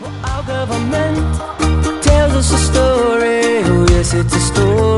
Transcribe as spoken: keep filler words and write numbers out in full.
Our government tells us a story. Oh yes, it's a story.